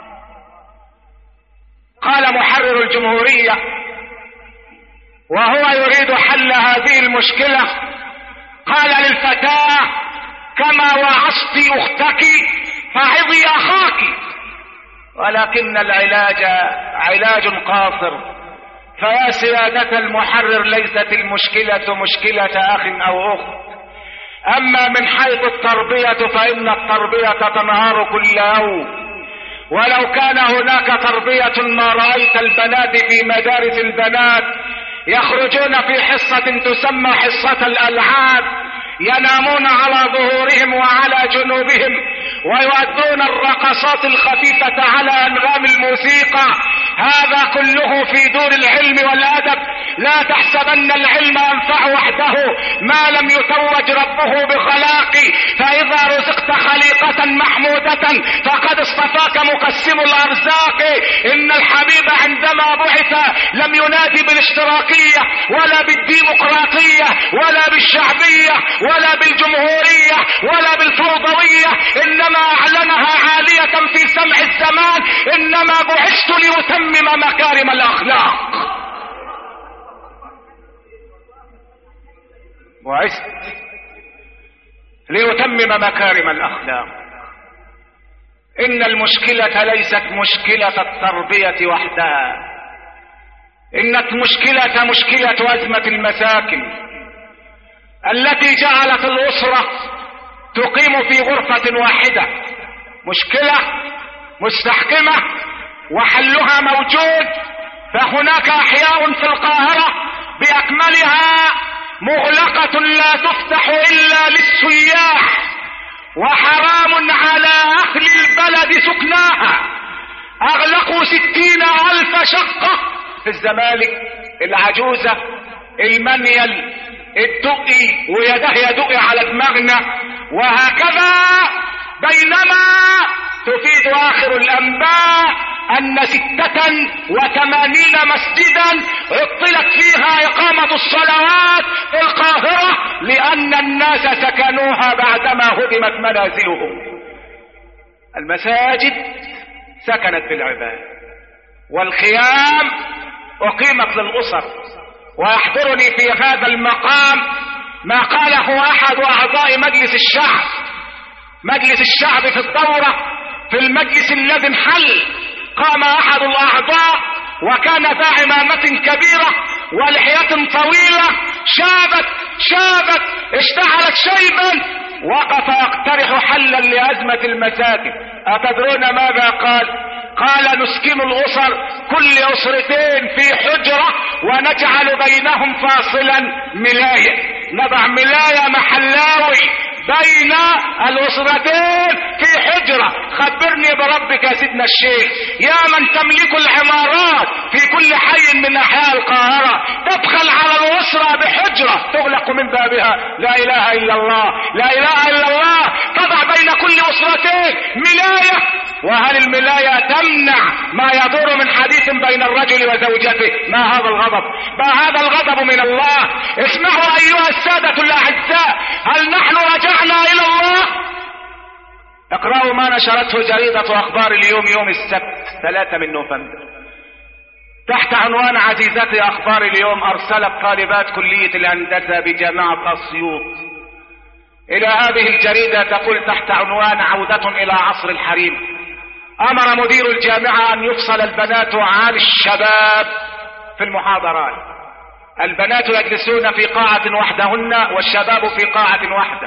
قال محرر الجمهورية وهو يريد حل هذه المشكلة، قال للفتاة: كما وعظت أختك فعظي أخاك. ولكن العلاج علاج قاصر. فيا سيادة المحرر، ليست المشكلة مشكلة أخ أو أخت. أما من حيث التربية فإن التربية تنهار كل يوم. ولو كان هناك تربية ما رأيت البنات في مدارس البنات يخرجون في حصة تسمى حصة الألعاب، ينامون على ظهورهم وعلى جنوبهم ويؤدون الرقصات الخفيفة على أنغام الموسيقى. هذا كله في دور العلم والأدب، لا تحسبن العلم ينفع وحده ما لم يتوج ربه بخلاق، فإذا رزقت خليقة محمودة فقد اصطفاك مقسم الأرزاق. إن الحبيب عندما بعث لم ينادي بالاشتراكية ولا بالديمقراطية ولا بالشعبية ولا بالجمهورية ولا بالفوضوية، إنما أعلنها عالية في سمع الزمان: إنما بعثت لأتمم مكارم الأخلاق. بعثت لأتمم مكارم الأخلاق. إن المشكلة ليست مشكلة التربية وحدها، إن المشكلة مشكلة أزمة المساكن التي جعلت الأسرة تقيم في غرفة واحدة. مشكلة مستحكمة وحلها موجود. فهناك أحياء في القاهرة بأكملها مغلقة لا تفتح إلا للسياح، وحرام على أهل البلد سكناها. أغلقوا ستين ألف شقة في الزمالك، العجوزة، المنيل، الدقي، ويده يدقي على دماغنا، وهكذا. بينما تفيد آخر الأنباء أن ستة وثمانين مسجدا عطلت فيها إقامة الصلوات في القاهرة لأن الناس سكنوها بعدما هدمت منازلهم. المساجد سكنت بالعباد، والخيام أقيمت للأسر. ويحضرني في هذا المقام ما قاله أحد أعضاء مجلس الشعب مجلس الشعب في الدورة في المجلس الذي انحل. قام أحد الأعضاء وكان ذا عمامة كبيرة ولحية طويلة شابت شابت اشتعلت شيبا، وقف يقترح حلا لأزمة المساكن. أتدرون ماذا قال؟ قال: نسكن الأسر كل أسرتين في حجرة ونجعل بينهم فاصلا ملاية، نضع ملاية محلاوي بين الأسرتين في حجرة. خبرني بربك يا سيدنا الشيخ، يا من تملك العمارات في كل حي من أحياء القاهرة، تدخل على الأسرة بحجرة تغلق من بابها. لا إله إلا الله، لا إله إلا الله. تضع بين كل أسرتين ملاية، وهل الملاية تمنع ما يدور من حديث بين الرجل وزوجته؟ ما هذا الغضب؟ ما هذا الغضب من الله؟ اسمعوا أيها السادة الأعزاء، هل نحن رجعنا إلى الله؟ اقرأوا ما نشرته جريدة أخبار اليوم يوم السبت ثلاثة من نوفمبر تحت عنوان: عزيزتي أخبار اليوم أرسلت طالبات كلية الهندسة بجامعة أسيوط إلى هذه الجريدة تقول تحت عنوان: عودة إلى عصر الحريم. أمر مدير الجامعة أن يفصل البنات عن الشباب في المحاضرات. البنات يجلسون في قاعة وحدهن والشباب في قاعة واحدة.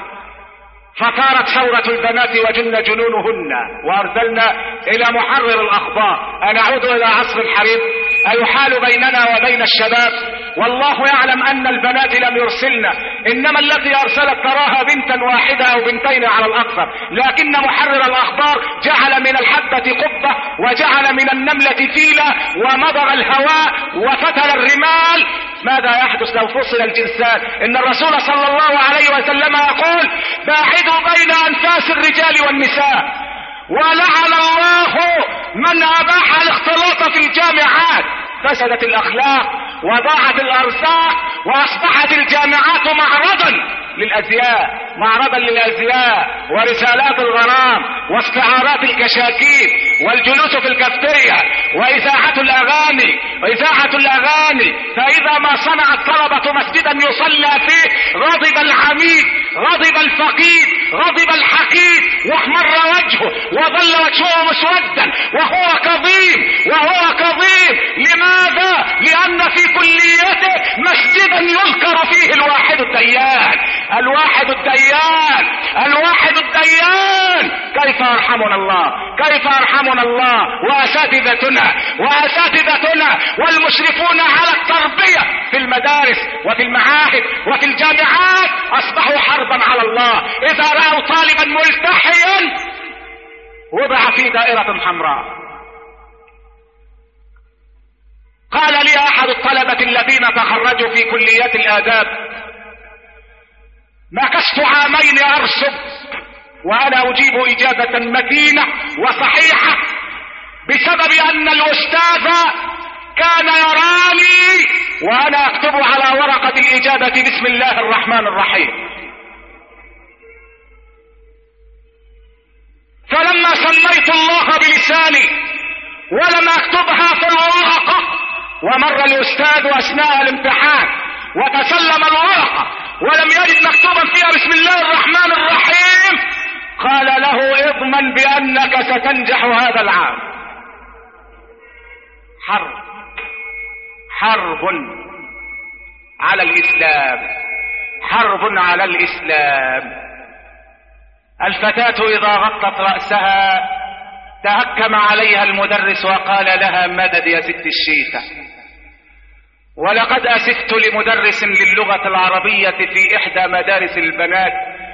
فثارت ثورة البنات وجن جنونهن، وأرسلنا إلى محرر الأخبار: أنعود إلى عصر الحريم؟ أيحال بيننا وبين الشباب؟ والله يعلم أن البنات لم يرسلنا، إنما التي أرسلت تراها بنتا واحدة أو بنتين على الأكثر، لكن محرر الأخبار جعل من الحبة قبة وجعل من النملة فيلة ومضغ الهواء وفتل الرمال. ماذا يحدث لو فصل الجنسان؟ إن الرسول صلى الله عليه وسلم يقول: باعدوا بين أنفاس الرجال والنساء. ولعن الله من أباح الاختلاط في الجامعات. فسدت الأخلاق وضاعت الأرزاق وأصبحت الجامعات معرضا للأزياء معرضا للأزياء ورسالات الغرام واستعارات الكشاكيل والجلوس في الكافتيريا وإذاعة الأغاني وإذاعة الأغاني فإذا ما صنع الطلبة مسجدا يصلى فيه غضب العميد، غضب الفقيد، غضب الحقيد، واحمر وجهه وظل وجهه مسودا وهو كظيم وهو كظيم. لماذا؟ لأن في كليته مسجدا يذكر فيه الواحد الديان الواحد الديان الواحد الديان. كيف يرحمنا الله؟ كيف يرحمنا الله؟ وأساتذتنا وأساتذتنا والمشرفون على التربية في المدارس وفي المعاهد وفي الجامعات أصبحوا حربا على الله. إذا رأوا طالبا ملتحيا وضع في دائرة حمراء. قال لي احد الطلبة الذين تخرجوا في كليات الاداب: مكثت عامين ارسب وانا اجيب اجابة متينة وصحيحة بسبب ان الاستاذ كان يراني وانا اكتب على ورقة الاجابة بسم الله الرحمن الرحيم. فلما سميت الله بلساني ولم اكتبها في الورقة، ومر الاستاذ اثناء الامتحان وتسلم الورقة ولم يجد مكتوبا فيها بسم الله الرحمن الرحيم، قال له: اضمن بانك ستنجح هذا العام. حرب حرب على الاسلام، حرب على الاسلام. الفتاة اذا غطت رأسها تهكم عليها المدرس وقال لها: مدد يا ست الشيخة. ولقد اسفت لمدرس للغة العربية في احدى مدارس البنات،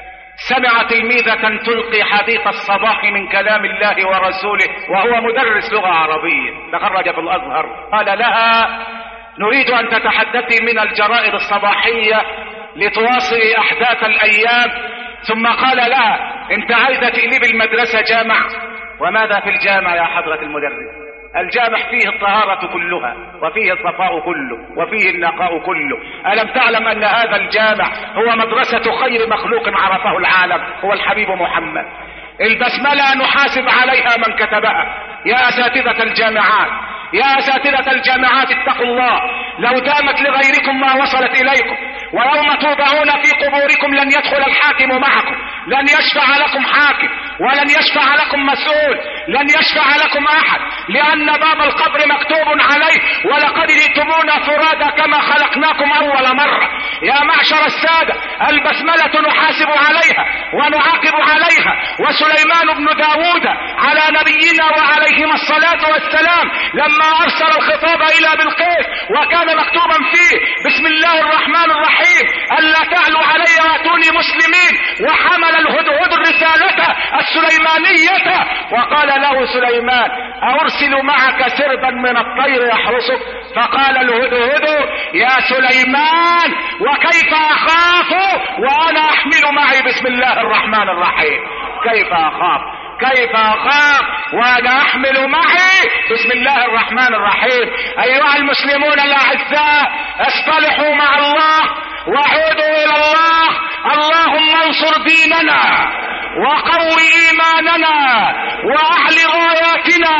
سمع تلميذة تلقي حديث الصباح من كلام الله ورسوله وهو مدرس لغة عربية تخرج في الازهر، قال لها: نريد ان تتحدثي من الجرائد الصباحية لتواصلي احداث الايام. ثم قال لها: انت عايزة تقلبي المدرسة جامع؟ وماذا في الجامع يا حضرة المدرس؟ الجامع فيه الطهارة كلها وفيه الصفاء كله وفيه النقاء كله. ألم تعلم أن هذا الجامع هو مدرسة خير مخلوق عرفه العالم، هو الحبيب محمد. البسملة نحاسب عليها من كتبها. يا أساتذة الجامعات، يا أساتذة الجامعات اتقوا الله، لو دامت لغيركم ما وصلت إليكم، ويوم توضعون في قبوركم لن يدخل الحاكم معكم، لن يشفع لكم حاكم ولن يشفع لكم مسؤول، لن يشفع لكم أحد، لأن باب القبر مكتوب عليه: ولقد جئتمونا فرادى كما خلقناكم أول مرة. يا معشر السادة، البسملة نحاسب عليها ونعاقب عليها. وسليمان بن داود على نبينا وعليهما الصلاة والسلام لما أرسل الخطاب إلى بلقيس وكان مكتوبا فيه بسم الله الرحمن الرحيم: ألا تعلوا علي وأتوني مسلمين، وحمل الهدهد الرسالة السليمانية وقال له سليمان: أرسل معك سربا من الطير يحرسك؟ فقال الهدهد: يا سليمان، وكيف أخاف وأنا أحمل معي بسم الله الرحمن الرحيم؟ كيف أخاف كيف أخاف وأنا أحمل معي بسم الله الرحمن الرحيم. أيها المسلمون الأعزاء، اصطلحوا مع الله وعودوا إلى الله. اللهم انصر ديننا وقو إيماننا وأعل غاياتنا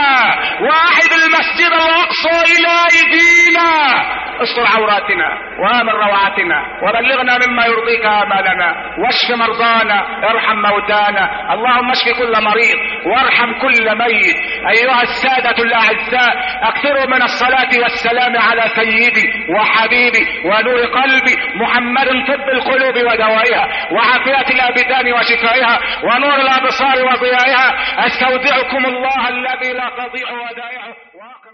وأعد المسجد الأقصى إلى أيدينا. استر عوراتنا وآمن روعاتنا وبلغنا مما يرضيك آمالنا، واشف مرضانا، ارحم موتانا، اللهم اشف كل مريض وارحم كل ميت. أيها السادة الأعزاء، أكثروا من الصلاة والسلام على سيدي وحبيبي ونور قلبي محمد، طب القلوب ودوائها وعافية الأبدان وشفائها ونور الأبصار وضيائها. أستودعكم الله الذي لا تضيع ودائعه.